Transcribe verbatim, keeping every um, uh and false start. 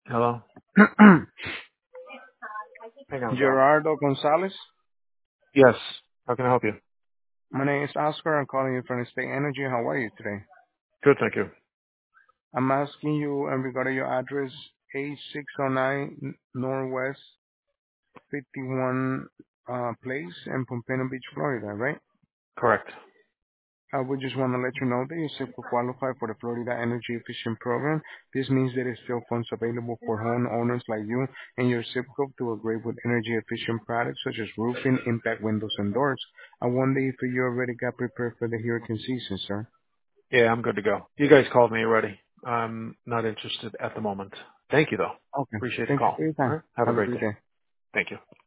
Hello. Hang on, Val. Gerardo Gonzalez. Yes. How can I help you? My name is Oscar. I'm calling you from the State Energy. How are you today? Good, thank you. I'm asking you in regard to your address, A six oh nine Northwest fifty-one uh, Place in Pompano Beach, Florida, right? Correct. I would just want to let you know that you still qualify for the Florida Energy Efficient Program. This means there is still funds available for homeowners like you and your zip code to upgrade with energy efficient products such as roofing, impact windows, and doors. I wonder if you already got prepared for the hurricane season, sir. Yeah, I'm good to go. You guys called me already. I'm not interested at the moment. Thank you, though. Okay. Appreciate the Thank you call. for your All time. right. Have a Have a great good day. day. Thank you.